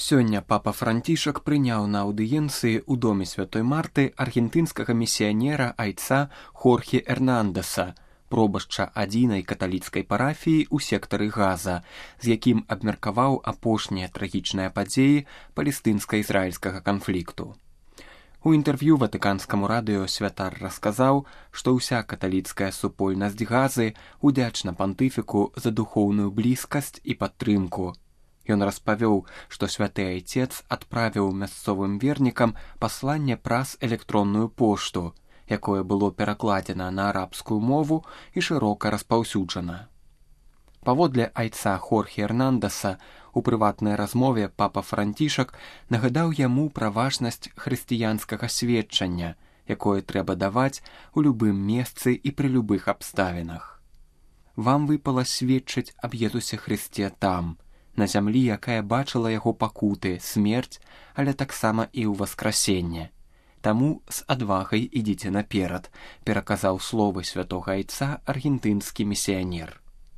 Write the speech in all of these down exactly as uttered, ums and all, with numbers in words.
Сёння папа Францішак прыняў на аўдыенцыі ў доме святой Марты аргентынскага місіянера айца Хорхе Эрнандеса, пробашча адзінай каталіцкай парафіі ў сектары Газа, з якім абмеркаваў апошнія трагічныя падзеі палестынска-ізраільскага канфлікту. У інтэрв'ю ватыканскаму радыё святар расказаў, што ўся каталіцкая супольнасць Газы удзячна пантыфіку за духоўную блізкасць і падтрымку. Ён распавёў, што святы айцец адправіў мясцовым вернікам пасланне праз электронную пошту, якое было перакладзена на арабскую мову і шырока распаўсюджана. Паводле айца Хорхе Эрнандеса, у прыватнай размове папа Францішак нагадаў яму пра важнасць хрысціянскага сведчання, якое трэба даваць у любым месцы і пры любых абставінах. Вам выпала сведчыць аб Езусе Хрысце там, на зямлі, якая бачыла яго пакуты, смерць, але таксама і ў васкрасенне. Таму з адвагай ідзіце наперад, пераказаў словы святога айца аргентынскі місіянер.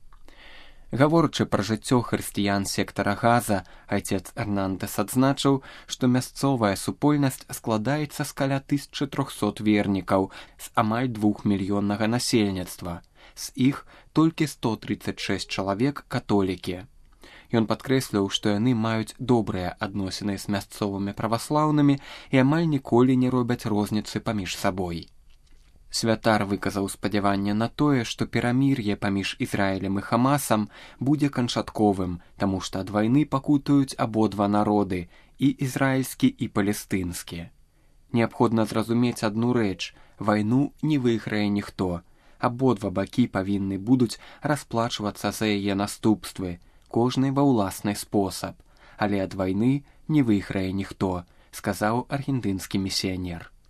Гаворачы пра жыццё хрысціян сектара Газа, айцец Эрнандес адзначыў, што мясцовая супольнасць складаецца з каля тысячы трохсот вернікаў з амаль двухмільённага насельніцтва. З іх толькі сто трыццаць шэсць чалавек католікі. Ён падкрэсліў, што яны маюць добрыя адносіны з мясцовымі праваслаўнымі і амаль ніколі не робяць розніцы паміж сабой. Святар выказаў спадзяванне на тое, што перамір'е паміж Ізраілем і Хамасам будзе канчатковым, таму што ад вайны пакутуюць абодва народы, і ізраільскі, і палестынскі. Неабходна зразумець адну рэч: вайну не выйграе ніхто. Абодва бакі павінны будуць расплачвацца за яе наступствы, кожны ва ўласны спосаб, але ад вайны не выйграе ніхто, сказаў аргентынскі місіянер.